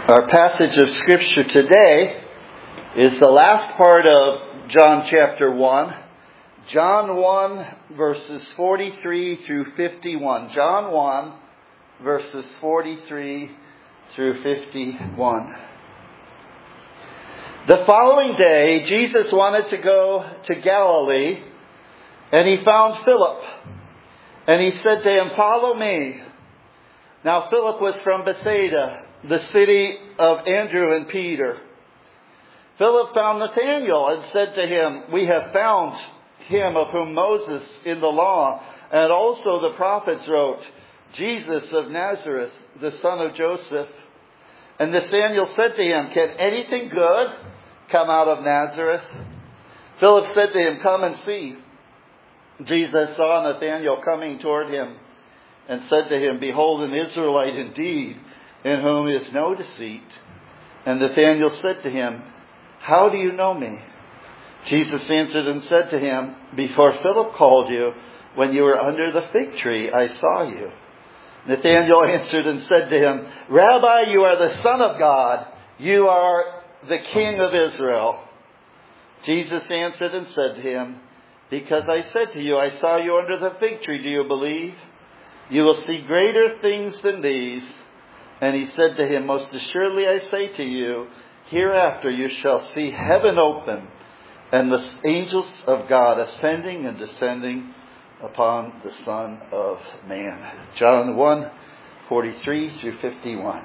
Our passage of Scripture today is the last part of John chapter 1. John 1 verses 43 through 51. John 1 verses 43 through 51. The following day, Jesus wanted to go to Galilee, and he found Philip. And he said to him, "Follow me." Now Philip was from Bethsaida, the city of Andrew and Peter. Philip found Nathanael and said to him, "We have found him of whom Moses in the law and also the prophets wrote, Jesus of Nazareth, the son of Joseph." And Nathanael said to him, "Can anything good come out of Nazareth?" Philip said to him, "Come and see." Jesus saw Nathanael coming toward him and said to him, "Behold, an Israelite indeed, in whom is no deceit." And Nathanael said to him, "How do you know me?" Jesus answered and said to him, "Before Philip called you, when you were under the fig tree, I saw you." Nathanael answered and said to him, "Rabbi, you are the Son of God. You are the King of Israel." Jesus answered and said to him, "Because I said to you, I saw you under the fig tree, do you believe? You will see greater things than these." And he said to him, "Most assuredly I say to you, hereafter you shall see heaven open, and the angels of God ascending and descending upon the Son of Man." John 1, 43 through 51.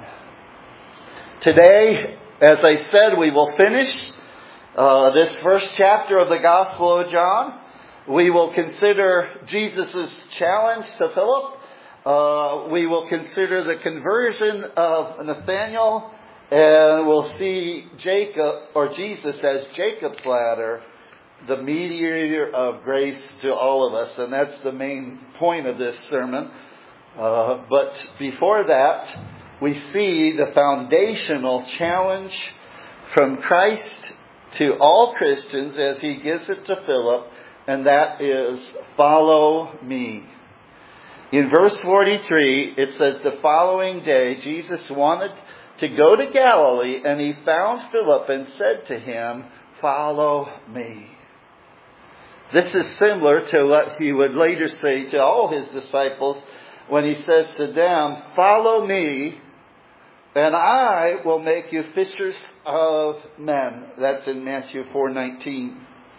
Today, as I said, we will finish this first chapter of the Gospel of John. We will consider Jesus' challenge to Philip. We will consider the conversion of Nathanael, and we'll see Jacob, or Jesus as Jacob's ladder, the mediator of grace to all of us. And that's the main point of this sermon. But before that, we see the foundational challenge from Christ to all Christians as he gives it to Philip, and that is, "Follow me." In verse 43, it says, the following day, Jesus wanted to go to Galilee, and he found Philip and said to him, "Follow me." This is similar to what he would later say to all his disciples when he says to them, "Follow me, and I will make you fishers of men." That's in Matthew 4:19.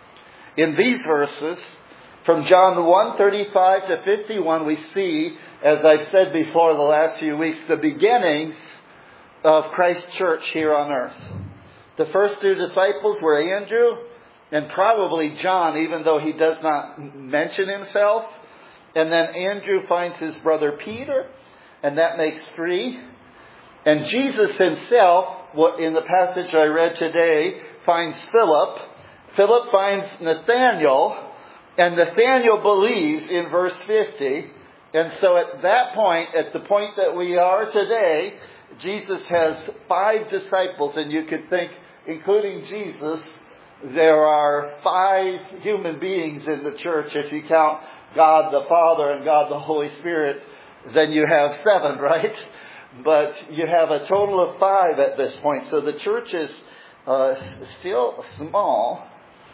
In these verses, from John 1:35 to 51, we see, as I've said before the last few weeks, the beginnings of Christ's church here on earth. The first two disciples were Andrew and probably John, even though he does not mention himself. And then Andrew finds his brother Peter, and that makes three. And Jesus himself, in the passage I read today, finds Philip. Philip finds Nathanael, and Nathanael believes in verse 50. And so at that point, at the point that we are today, Jesus has 5 disciples, and you could think, including Jesus, there are 5 human beings in the church. If you count God the Father and God the Holy Spirit, then you have 7, right? But you have a total of 5 at this point. So the church is still small.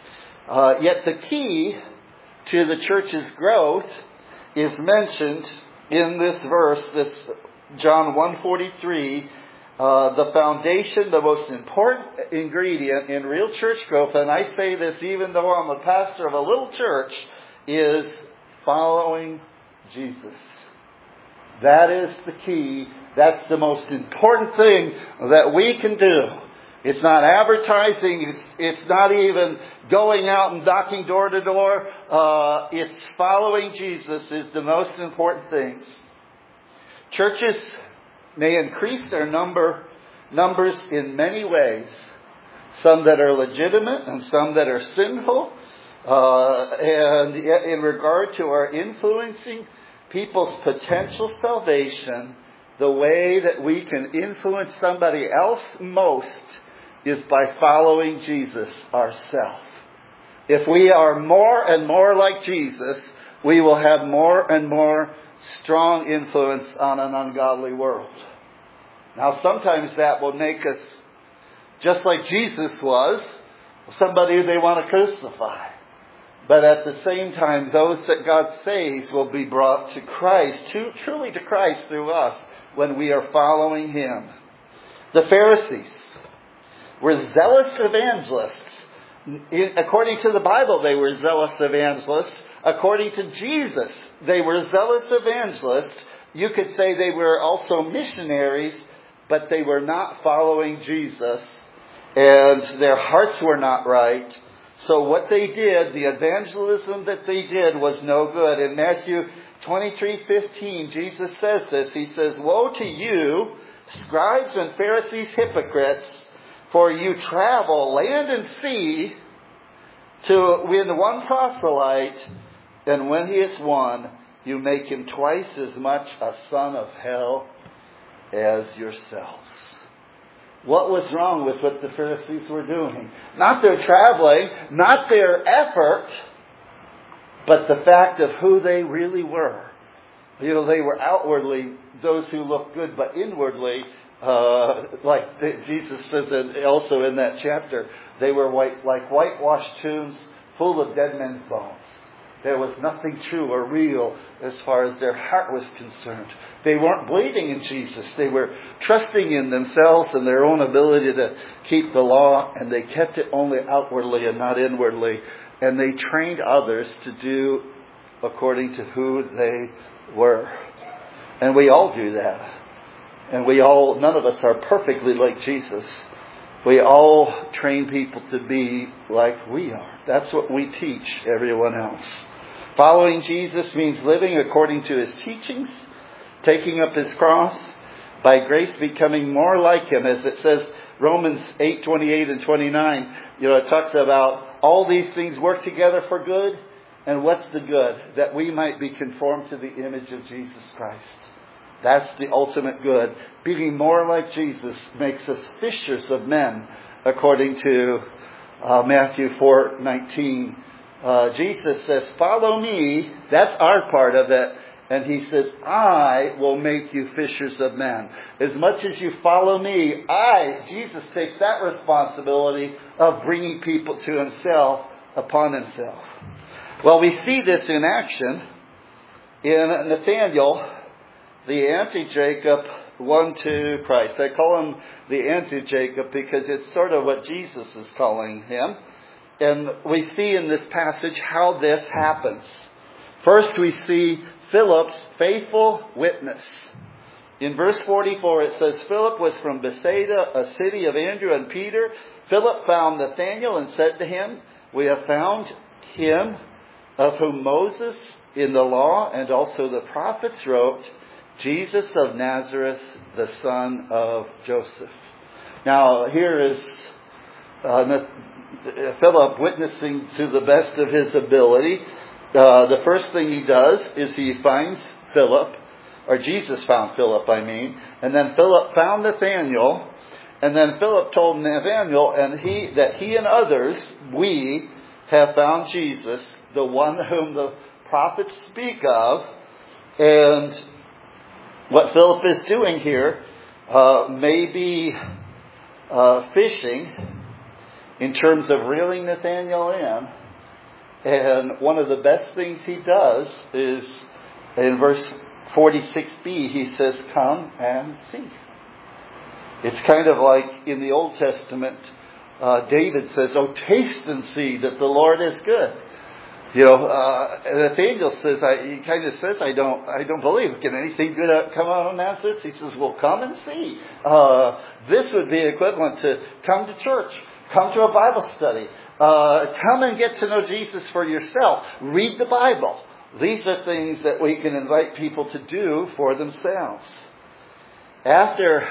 Yet the key to the church's growth is mentioned in this verse, this John 1:43. The foundation, the most important ingredient in real church growth, and I say this even though I'm a pastor of a little church, is following Jesus. That is the key. That's the most important thing that we can do. It's not advertising. It's not even going out and knocking door to door. It's following Jesus is the most important thing. Churches may increase their numbers in many ways. Some that are legitimate and some that are sinful. And yet in regard to our influencing people's potential salvation, the way that we can influence somebody else most is by following Jesus ourselves. If we are more and more like Jesus, we will have more and more strong influence on an ungodly world. Now sometimes that will make us, just like Jesus was, somebody they want to crucify. But at the same time, those that God saves will be brought to Christ, truly to Christ through us when we are following Him. The Pharisees were zealous evangelists. According to the Bible, they were zealous evangelists. According to Jesus, they were zealous evangelists. You could say they were also missionaries, but they were not following Jesus, and their hearts were not right. So what they did, the evangelism that they did, was no good. In Matthew 23:15, Jesus says this. He says, "Woe to you, scribes and Pharisees, hypocrites, for you travel land and sea to win one proselyte, and when he is won, you make him twice as much a son of hell as yourselves." What was wrong with what the Pharisees were doing? Not their traveling, not their effort, but the fact of who they really were. They were outwardly those who looked good, but inwardly, like Jesus says also in that chapter, they were like whitewashed tombs full of dead men's bones. There was nothing true or real as far as their heart was concerned. They weren't believing in Jesus. They were trusting in themselves and their own ability to keep the law, and they kept it only outwardly and not inwardly. And they trained others to do according to who they were. And we all do that. And none of us are perfectly like Jesus. We all train people to be like we are. That's what we teach everyone else. Following Jesus means living according to His teachings, taking up His cross, by grace becoming more like Him. As it says, Romans 8:28 and 29, it talks about all these things work together for good. And what's the good? That we might be conformed to the image of Jesus Christ. That's the ultimate good. Being more like Jesus makes us fishers of men, according to Matthew 4:19. Jesus says, "Follow me." That's our part of it. And He says, "I will make you fishers of men." As much as you follow me, Jesus takes that responsibility of bringing people to Himself upon Himself. Well, we see this in action in Nathanael, the anti-Jacob, one to Christ. I call him the anti-Jacob because it's sort of what Jesus is calling him. And we see in this passage how this happens. First, we see Philip's faithful witness. In verse 44, it says, "Philip was from Bethsaida, a city of Andrew and Peter. Philip found Nathanael and said to him, 'We have found him of whom Moses in the law and also the prophets wrote, Jesus of Nazareth, the son of Joseph.'" Now, here is Philip witnessing to the best of his ability. The first thing he does is he finds Philip, or Jesus found Philip, and then Philip found Nathanael, and then Philip told Nathanael that he and others, we have found Jesus, the one whom the prophets speak of. And what Philip is doing here may be fishing in terms of reeling Nathanael in. And one of the best things he does is in verse 46b, he says, "Come and see." It's kind of like in the Old Testament, David says, "Oh, taste and see that the Lord is good." Nathanael says, I don't believe. Can anything good come out of Nazareth? He says, "Well, come and see." This would be equivalent to come to church, come to a Bible study, come and get to know Jesus for yourself. Read the Bible. These are things that we can invite people to do for themselves. After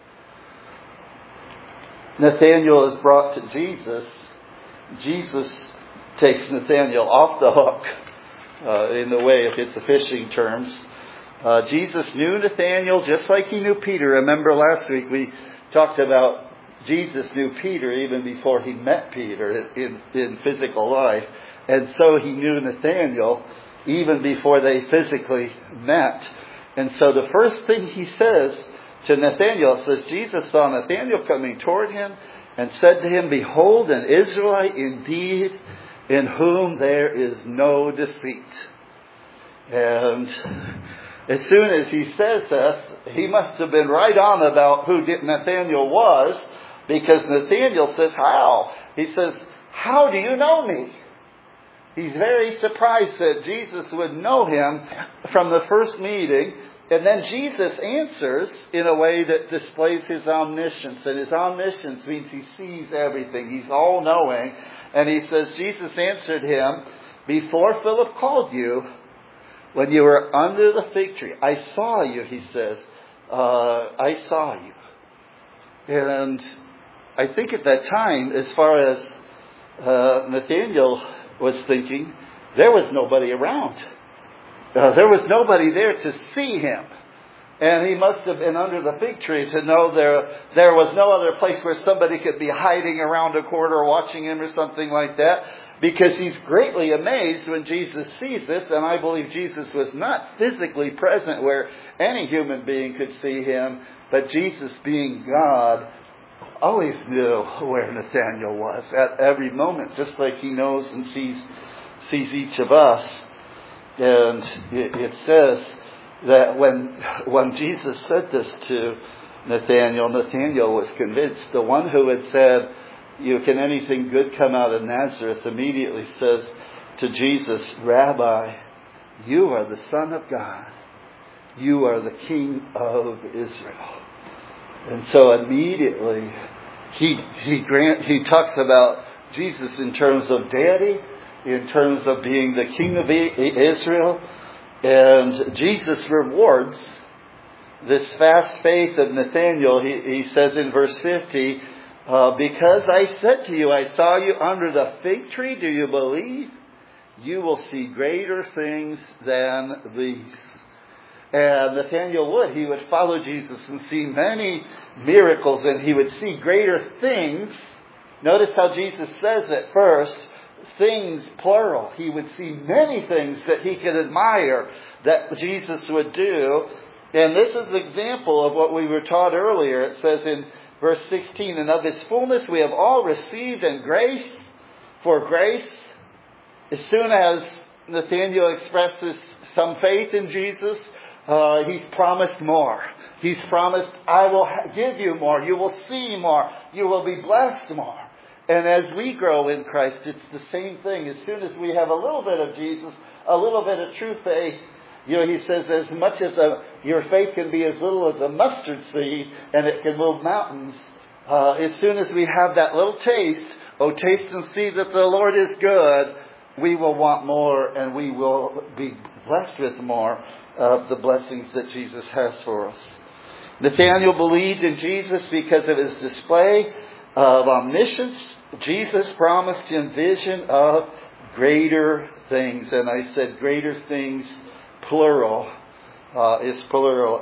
Nathanael is brought to Jesus, Jesus takes Nathanael off the hook, in the way if it's a fishing terms. Jesus knew Nathanael just like He knew Peter. Remember last week we talked about Jesus knew Peter even before He met Peter in physical life. And so He knew Nathanael even before they physically met. And so the first thing He says to Nathanael. It says, Jesus saw Nathanael coming toward him and said to him, "Behold, an Israelite indeed, in whom there is no deceit." And as soon as he says this, he must have been right on about who Nathanael was, because Nathanael says, "How?" He says, "How do you know me?" He's very surprised that Jesus would know him from the first meeting. And then Jesus answers in a way that displays his omniscience. And his omniscience means he sees everything. He's all-knowing. And he says, Jesus answered him, "Before Philip called you, when you were under the fig tree, I saw you," he says. I saw you. And I think at that time, as far as Nathanael was thinking, there was nobody around. There was nobody there to see him. And he must have been under the fig tree to know there was no other place where somebody could be hiding around a corner watching him or something like that. Because he's greatly amazed when Jesus sees this. And I believe Jesus was not physically present where any human being could see him. But Jesus, being God, always knew where Nathanael was at every moment. Just like he knows and sees each of us. And it says that when Jesus said this to Nathanael, Nathanael was convinced. The one who had said, "Can anything good come out of Nazareth?" immediately says to Jesus, "Rabbi, you are the Son of God. You are the King of Israel." And so immediately he talks about Jesus in terms of deity, in terms of being the King of Israel. And Jesus rewards this fast faith of Nathanael. He says in verse 50, "Because I said to you, I saw you under the fig tree, do you believe? You will see greater things than these." And Nathanael would. He would follow Jesus and see many miracles, and he would see greater things. Notice how Jesus says at first, things plural. He would see many things that he could admire that Jesus would do. And this is an example of what we were taught earlier. It says in verse 16, "And of his fullness we have all received, and grace for grace." As soon as Nathanael expresses some faith in Jesus, he's promised more. He's promised, "I will give you more. You will see more. You will be blessed more." And as we grow in Christ, it's the same thing. As soon as we have a little bit of Jesus, a little bit of true faith, he says, as much as your faith can be as little as a mustard seed, and it can move mountains, as soon as we have that little taste, taste and see that the Lord is good, we will want more, and we will be blessed with more of the blessings that Jesus has for us. Nathanael believed in Jesus because of his display of omniscience. Jesus promised him vision of greater things. And I said greater things, plural, is plural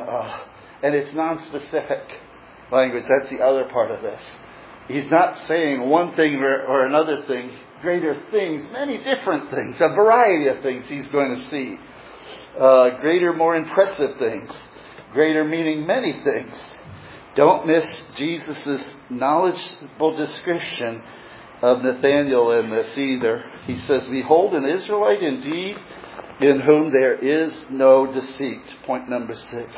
and it's non-specific language. That's the other part of this. He's not saying one thing or another thing. Greater things, many different things, a variety of things he's going to see. Greater, more impressive things. Greater meaning many things. Don't miss Jesus' knowledgeable description of Nathanael in this either. He says, "Behold, an Israelite indeed, in whom there is no deceit." Point number 6.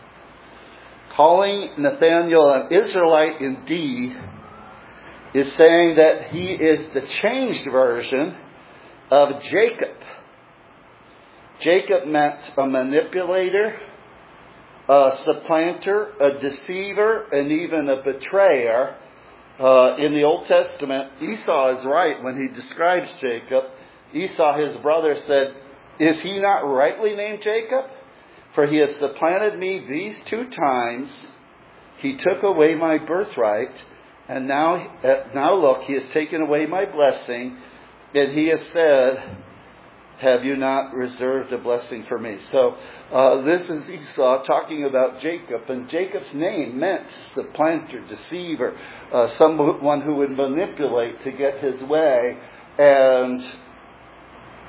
Calling Nathanael an Israelite indeed is saying that he is the changed version of Jacob. Jacob meant a manipulator, a supplanter, a deceiver, and even a betrayer. In the Old Testament, Esau is right when he describes Jacob. Esau, his brother, said, "Is he not rightly named Jacob? For he has supplanted me these 2 times. He took away my birthright, and now look, he has taken away my blessing, and he has said, have you not reserved a blessing for me?" So this is Esau talking about Jacob. And Jacob's name meant supplanter, deceiver, someone who would manipulate to get his way. And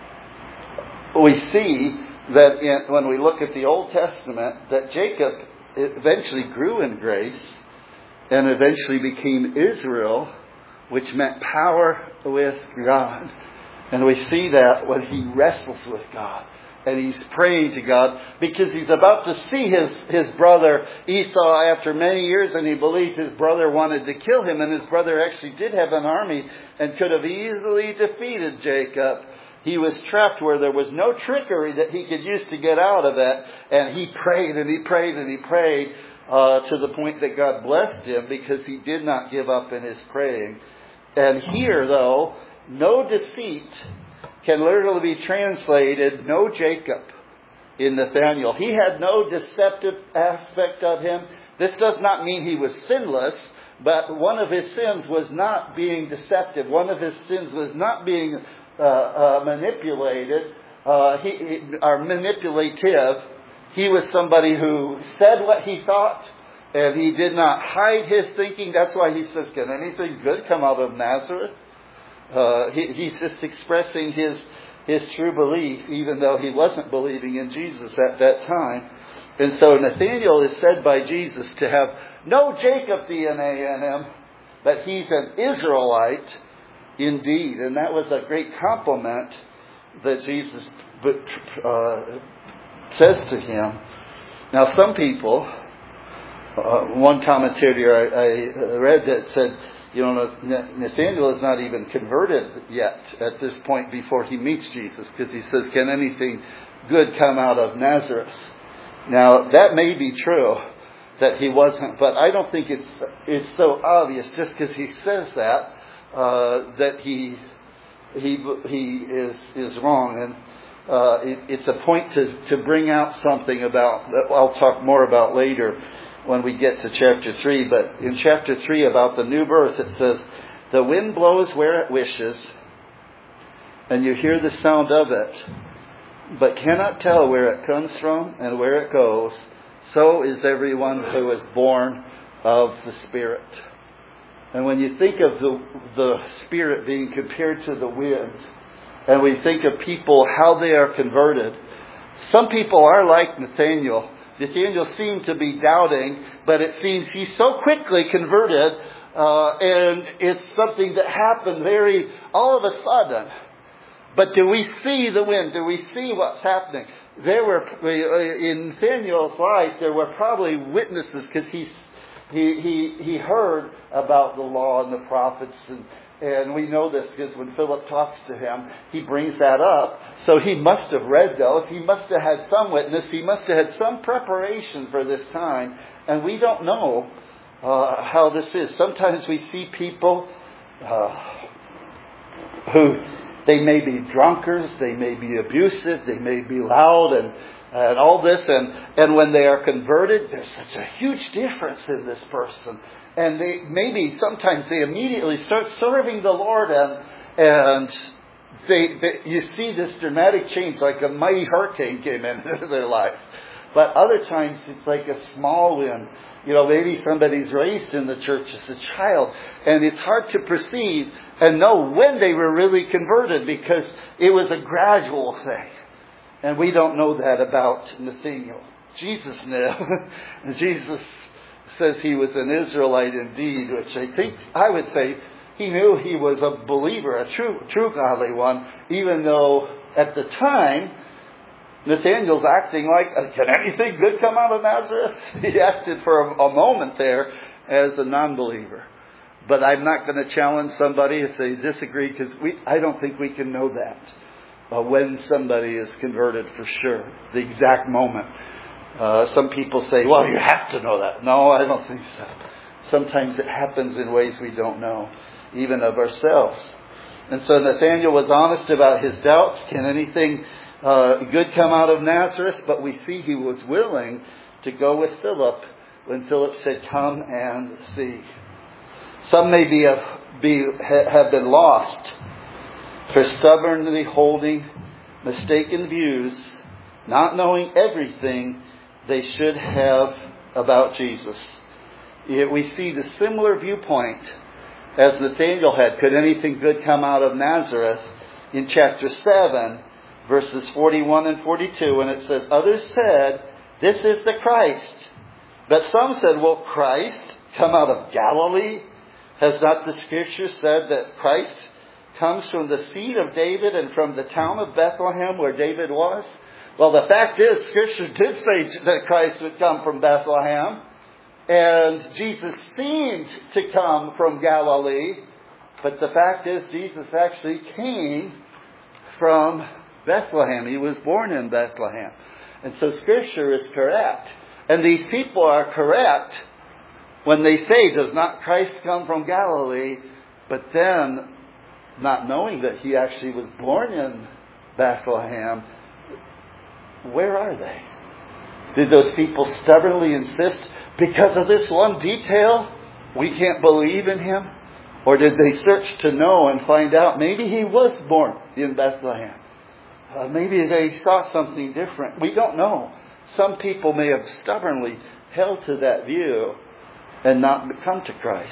we see that when we look at the Old Testament, that Jacob eventually grew in grace and eventually became Israel, which meant power with God. And we see that when he wrestles with God. And he's praying to God because he's about to see his brother Esau after many years, and he believes his brother wanted to kill him, and his brother actually did have an army and could have easily defeated Jacob. He was trapped where there was no trickery that he could use to get out of it. And he prayed and he prayed and he prayed to the point that God blessed him because he did not give up in his praying. And here, though, no deceit can literally be translated, no Jacob in Nathanael. He had no deceptive aspect of him. This does not mean he was sinless, but one of his sins was not being deceptive. One of his sins was not being manipulated, or manipulative. He was somebody who said what he thought, and he did not hide his thinking. That's why he says, can anything good come out of Nazareth? He's just expressing his true belief, even though he wasn't believing in Jesus at that time. And so Nathanael is said by Jesus to have no Jacob DNA in him, but he's an Israelite indeed. And that was a great compliment that Jesus says to him. Now some people, one commentator I read that said, Nathanael is not even converted yet at this point before he meets Jesus, because he says, can anything good come out of Nazareth? Now, that may be true that he wasn't, but I don't think it's so obvious just because he says that, that he is wrong. And it's a point to bring out something about that I'll talk more about later when we get to chapter 3. But in chapter 3 about the new birth, it says, the wind blows where it wishes, and you hear the sound of it, but cannot tell where it comes from and where it goes. So is everyone who is born of the Spirit. And when you think of the Spirit being compared to the wind, and we think of people, how they are converted, some people are like Nathanael. Nathanael seemed to be doubting, but it seems he's so quickly converted, and it's something that happened all of a sudden. But do we see the wind? Do we see what's happening? In Nathanael's life, there were probably witnesses, because he heard about the law and the prophets, and we know this because when Philip talks to him, he brings that up. So he must have read those. He must have had some witness. He must have had some preparation for this time. And we don't know how this is. Sometimes we see people who, they may be drunkards, they may be abusive, they may be loud and all this. And when they are converted, there's such a huge difference in this person. And sometimes they immediately start serving the Lord, and you see this dramatic change, like a mighty hurricane came into their life. But other times it's like a small wind. Maybe somebody's raised in the church as a child, and it's hard to perceive and know when they were really converted, because it was a gradual thing. And we don't know that about Nathanael. Jesus knew. And Jesus says he was an Israelite indeed, which I would say he knew he was a believer, a true godly one, even though at the time Nathanael's acting like, can anything good come out of Nazareth? He acted for a moment there as a non-believer. But I'm not going to challenge somebody if they disagree, because I don't think we can know that when somebody is converted for sure, the exact moment. Some people say, well, you have to know that. No, I don't think so. Sometimes it happens in ways we don't know, even of ourselves. And so Nathanael was honest about his doubts. Can anything good come out of Nazareth? But we see he was willing to go with Philip when Philip said, come and see. Some may have been lost for stubbornly holding mistaken views, not knowing everything they should have about Jesus. Yet we see the similar viewpoint as Nathanael had. Could anything good come out of Nazareth? In chapter 7, verses 41 and 42, when it says, others said, this is the Christ. But some said, will Christ come out of Galilee? Has not the Scripture said that Christ comes from the seed of David and from the town of Bethlehem where David was? Well, the fact is, Scripture did say that Christ would come from Bethlehem. And Jesus seemed to come from Galilee. But the fact is, Jesus actually came from Bethlehem. He was born in Bethlehem. And so Scripture is correct. And these people are correct when they say, does not Christ come from Galilee? But then, not knowing that he actually was born in Bethlehem, where are they? Did those people stubbornly insist, because of this one detail, we can't believe in him? Or did they search to know and find out maybe he was born in Bethlehem? Maybe they saw something different. We don't know. Some people may have stubbornly held to that view and not come to Christ.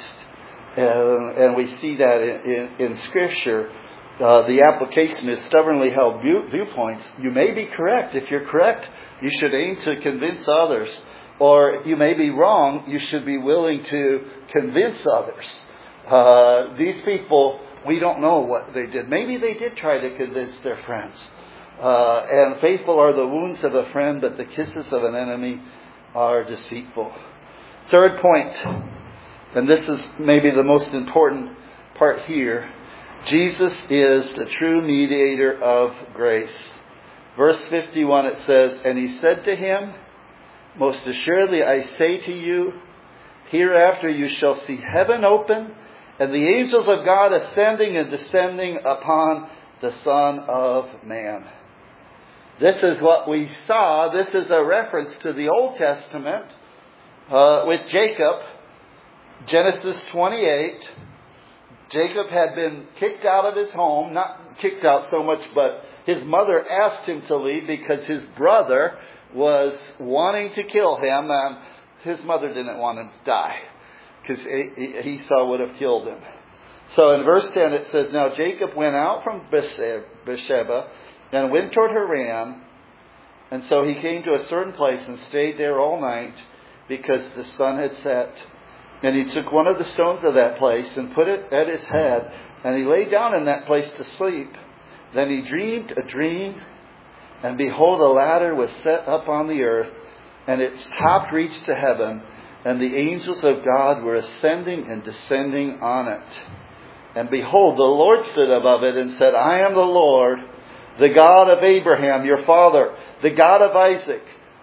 And we see that in Scripture. The application is stubbornly held viewpoints. You may be correct. If you're correct, you should aim to convince others. Or you may be wrong. You should be willing to convince others. These people, we don't know what they did. Maybe they did try to convince their friends. And faithful are the wounds of a friend, but the kisses of an enemy are deceitful. Third point, and this is maybe the most important part here. Jesus is the true mediator of grace. Verse 51, it says, and he said to him, most assuredly I say to you, hereafter you shall see heaven open, and the angels of God ascending and descending upon the Son of Man. This is what we saw. This is a reference to the Old Testament with Jacob. Genesis 28. Jacob had been kicked out of his home. Not kicked out so much, but his mother asked him to leave because his brother was wanting to kill him. And his mother didn't want him to die because Esau would have killed him. So in verse 10 it says, now Jacob went out from Beersheba and went toward Haran. And so he came to a certain place and stayed there all night because the sun had set. And he took one of the stones of that place and put it at his head. And he lay down in that place to sleep. Then he dreamed a dream. And behold, a ladder was set up on the earth. And its top reached to heaven. And the angels of God were ascending and descending on it. And behold, the Lord stood above it and said, I am the Lord, the God of Abraham, your father, the God of Isaac.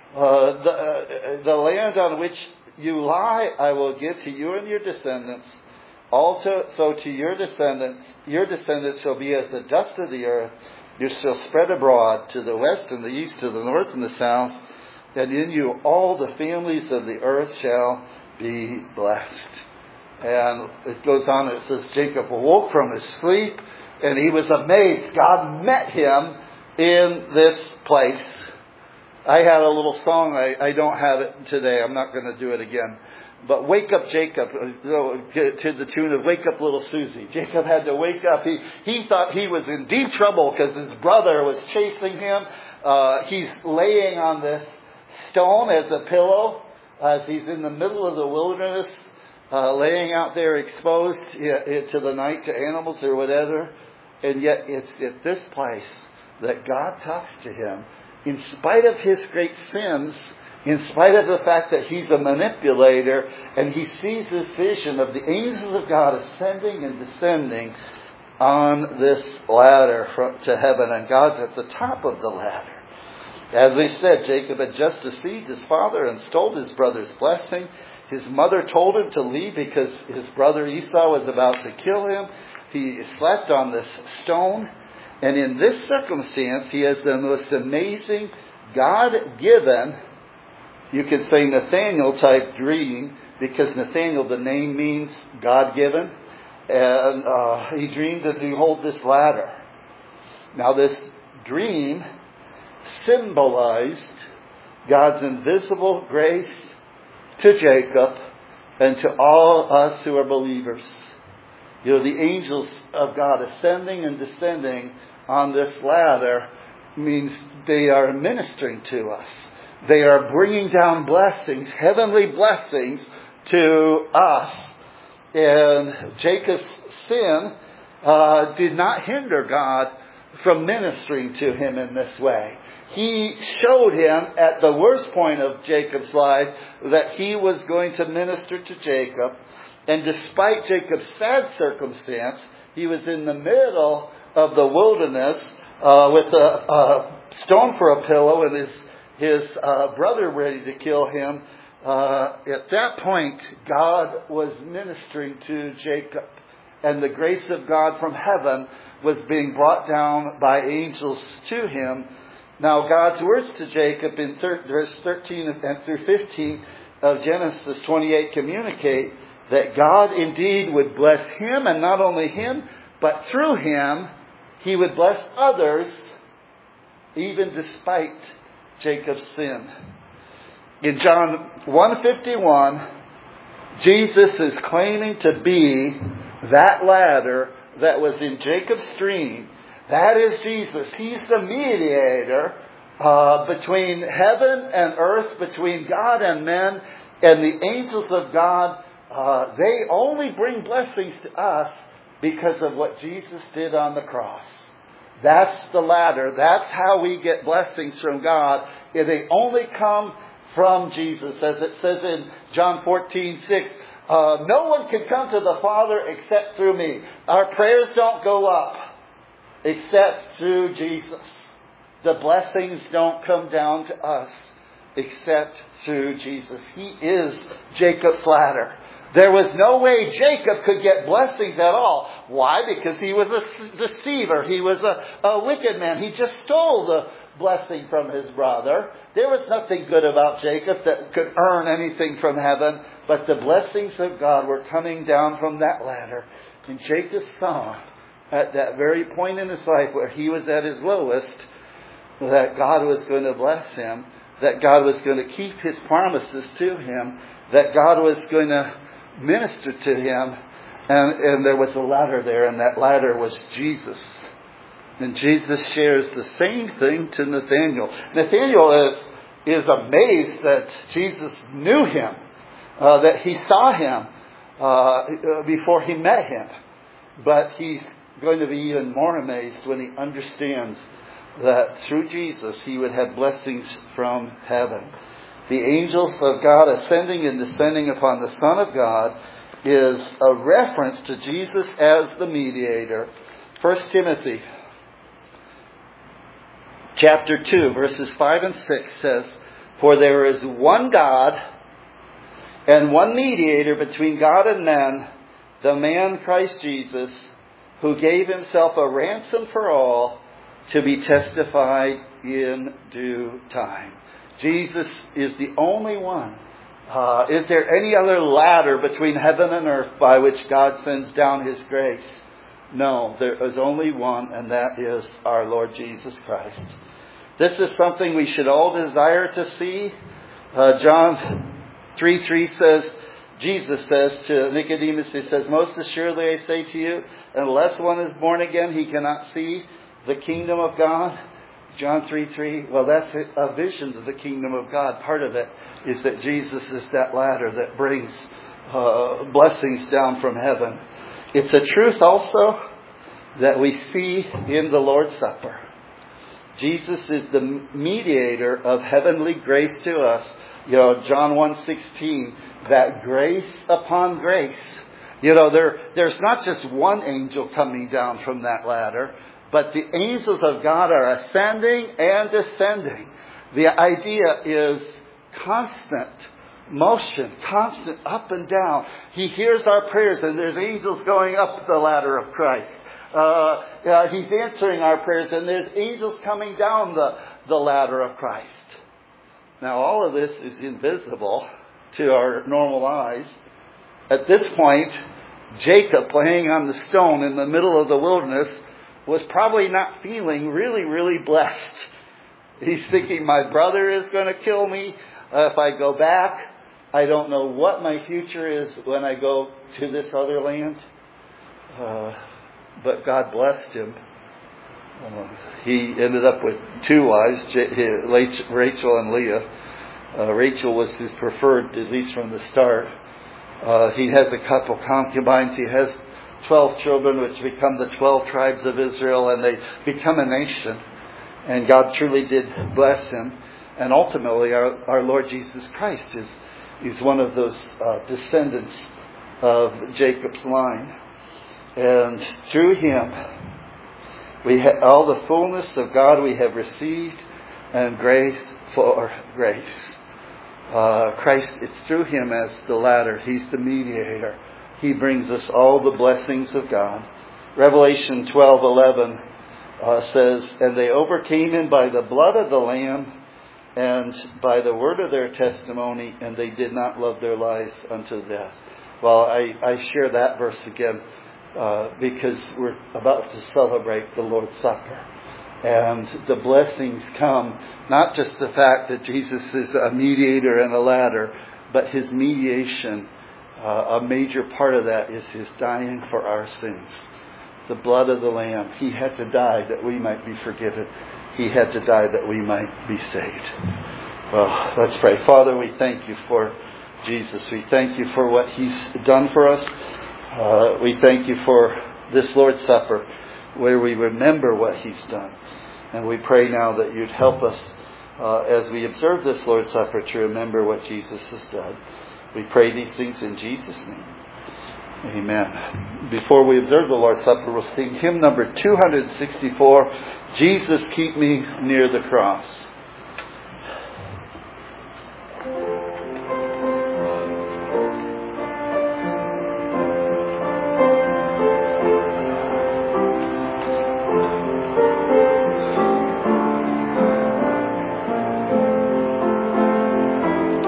The land on which you lie, I will give to you and your descendants. Also, so to your descendants shall be as the dust of the earth. You shall spread abroad to the west and the east, to the north and the south. And in you all the families of the earth shall be blessed. And it goes on, it says, Jacob awoke from his sleep, and he was amazed. God met him in this place. I had a little song, I don't have it today, I'm not going to do it again. But Wake Up Jacob, to the tune of Wake Up Little Susie. Jacob had to wake up. He thought he was in deep trouble because his brother was chasing him. He's laying on this stone as a pillow as he's in the middle of the wilderness, laying out there exposed to the night, to animals or whatever. And yet it's at this place that God talks to him. In spite of his great sins, in spite of the fact that he's a manipulator, and he sees this vision of the angels of God ascending and descending on this ladder to heaven, and God's at the top of the ladder. As we said, Jacob had just deceived his father and stole his brother's blessing. His mother told him to leave because his brother Esau was about to kill him. He slept on this stone. And in this circumstance, he has the most amazing, God-given, you could say Nathaniel-type dream, because Nathaniel, the name means God-given. And he dreamed that behold this ladder. Now this dream symbolized God's invisible grace to Jacob and to all us who are believers. You know, the angels of God ascending and descending on this ladder means they are ministering to us. They are bringing down blessings, heavenly blessings to us. And Jacob's sin did not hinder God from ministering to him in this way. He showed him at the worst point of Jacob's life that he was going to minister to Jacob. And despite Jacob's sad circumstance, he was in the middle of the wilderness with a stone for a pillow and his brother ready to kill him. At that point, God was ministering to Jacob. And the grace of God from heaven was being brought down by angels to him. Now, God's words to Jacob in verse 13 and through 15 of Genesis 28 communicate that God indeed would bless him, and not only him, but through him, he would bless others, even despite Jacob's sin. In John 1:51, Jesus is claiming to be that ladder that was in Jacob's stream. That is Jesus. He's the mediator between heaven and earth, between God and men, and the angels of God. They only bring blessings to us because of what Jesus did on the cross. That's the ladder. That's how we get blessings from God. They only come from Jesus. As it says in John 14:6, no one can come to the Father except through me. Our prayers don't go up except through Jesus. The blessings don't come down to us except through Jesus. He is Jacob's ladder. There was no way Jacob could get blessings at all. Why? Because he was a deceiver. He was a wicked man. He just stole the blessing from his brother. There was nothing good about Jacob that could earn anything from heaven. But the blessings of God were coming down from that ladder. And Jacob saw at that very point in his life where he was at his lowest that God was going to bless him, that God was going to keep his promises to him, that God was going to minister to him. And there was a ladder there, and that ladder was Jesus. And Jesus shares the same thing to Nathanael. Nathanael is amazed that Jesus knew him, that he saw him before he met him. But he's going to be even more amazed when he understands that through Jesus he would have blessings from heaven. The angels of God ascending and descending upon the Son of God is a reference to Jesus as the mediator. 1 Timothy chapter 2, verses 5 and 6 says, "For there is one God and one mediator between God and men, the man Christ Jesus, who gave himself a ransom for all, to be testified in due time." Jesus is the only one. Is there any other ladder between heaven and earth by which God sends down his grace? No, there is only one, and that is our Lord Jesus Christ. This is something we should all desire to see. John 3:3 says, Jesus says to Nicodemus, he says, "Most assuredly I say to you, unless one is born again, he cannot see the kingdom of God." John 3:3, well, that's a vision of the kingdom of God. Part of it is that Jesus is that ladder that brings blessings down from heaven. It's a truth also that we see in the Lord's Supper. Jesus is the mediator of heavenly grace to us. John 1:16, that grace upon grace. There's not just one angel coming down from that ladder, but the angels of God are ascending and descending. The idea is constant motion, constant up and down. He hears our prayers, and there's angels going up the ladder of Christ. He's answering our prayers, and there's angels coming down the ladder of Christ. Now, all of this is invisible to our normal eyes. At this point, Jacob, laying on the stone in the middle of the wilderness, was probably not feeling really, really blessed. He's thinking, my brother is going to kill me if I go back. I don't know what my future is when I go to this other land. But God blessed him. He ended up with two wives, Rachel and Leah. Rachel was his preferred, at least from the start. He has a couple concubines. He has 12 children, which become the 12 tribes of Israel, and they become a nation. And God truly did bless him. And ultimately, our Lord Jesus Christ is one of those descendants of Jacob's line. And through him, we have all the fullness of God we have received, and grace for grace. Christ, it's through him as the ladder. He's the mediator. He brings us all the blessings of God. Revelation 12:11 says, "And they overcame him by the blood of the Lamb and by the word of their testimony, and they did not love their lives unto death." Well, I share that verse again because we're about to celebrate the Lord's Supper. And the blessings come, not just the fact that Jesus is a mediator and a ladder, but his mediation, a major part of that is his dying for our sins. The blood of the Lamb. He had to die that we might be forgiven. He had to die that we might be saved. Well, let's pray. Father, we thank you for Jesus. We thank you for what he's done for us. We thank you for this Lord's Supper where we remember what he's done. And we pray now that you'd help us as we observe this Lord's Supper to remember what Jesus has done. We pray these things in Jesus' name. Amen. Before we observe the Lord's Supper, we'll sing hymn number 264, "Jesus, Keep Me Near the Cross."